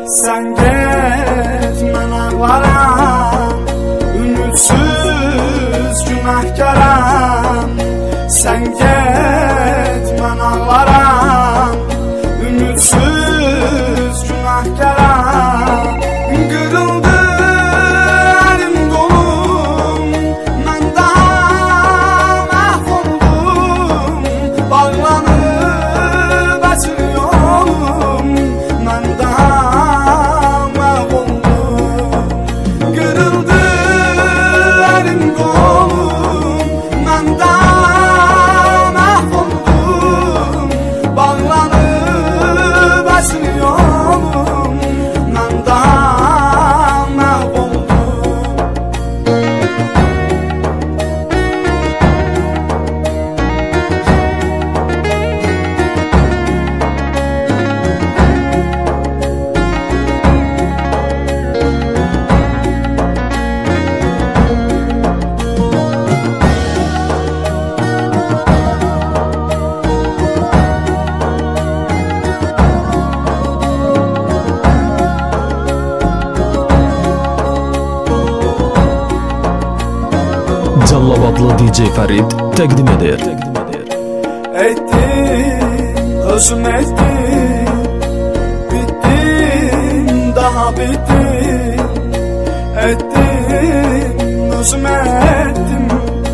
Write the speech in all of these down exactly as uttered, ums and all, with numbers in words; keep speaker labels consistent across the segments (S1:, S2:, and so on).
S1: Sen get mən ağlaram, ümitsiz günahkaram. Sen get mən ağlaram, ümitsiz günahkaram. Qırıldı əlim qolum, mən daha məhv oldum. Bağlanıb əsir yolum, mən daha məhv oldum. Qırıldı əlim qolum, mən daha məhv oldum. Bağlanıb əsir yolum, mən daha məhv oldum.
S2: Callabadlı D J Farid təqdim edir.
S1: Ettim, özüm ettim, bittim, daha bittim. Ettim, özüm ettim,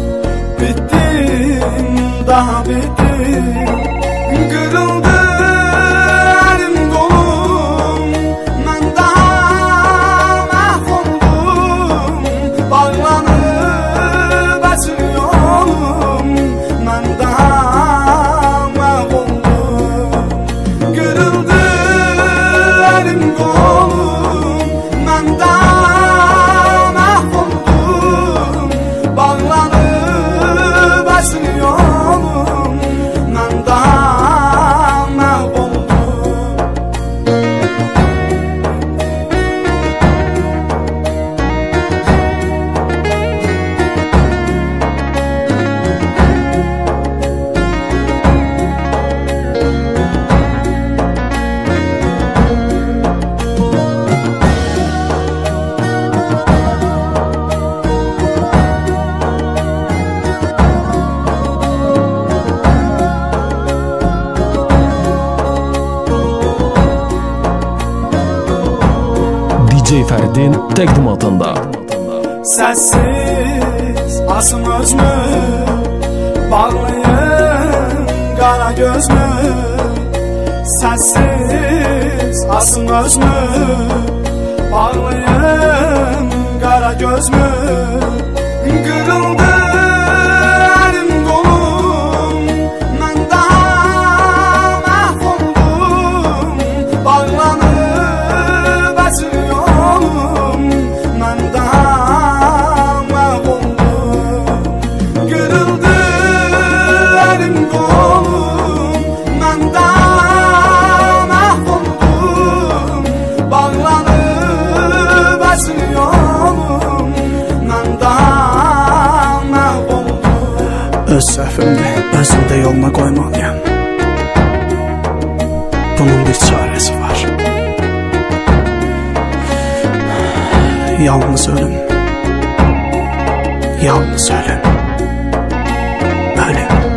S1: bittim, daha bittim. Kırıldı elim kolum, mən daha məhv oldum. Bağlanıb əsir yolum, mən daha məhv oldum. Kırıldı elim kolum, mən daha məhv oldum. Bağlanıb əsir yolum, mən daha məhv oldum.
S2: D J Faridin təqdimatında.
S1: Səssiz asım özmü, bağlayın qara gözmü. Səssiz asım özmü, bağlayın qara gözmü. Qırıldı əlim qolum, mən daha məhv oldum. Bağlanıb əsir yolum, mən daha məhv oldum. Qırıldı əlim qolum, mən daha məhv oldum. Bağlanıb əsir yolum, mən daha məhv oldum.
S3: Öz səhvimni özümdə yoluna qoymalıyam. Bunun bir çarəsi var. Yalnız ölüm. Yalnız ölüm. Ölüm.